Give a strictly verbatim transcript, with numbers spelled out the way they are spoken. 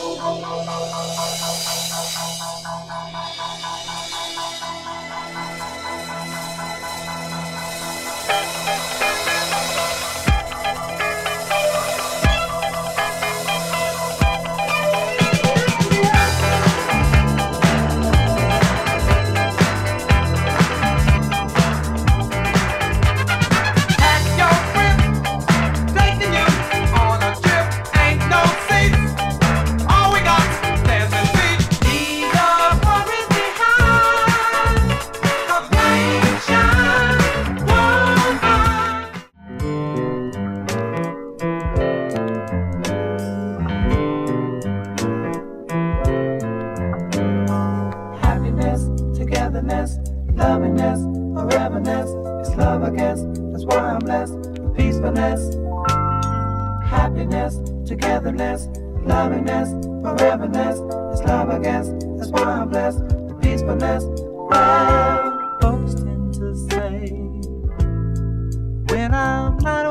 Togetherness, lovingness, foreverness, it's love I guess, that's why I'm blessed with peacefulness. Happiness, togetherness, lovingness, foreverness, it's love I guess, that's why I'm blessed with peacefulness. Well, folks tend to say, when I'm not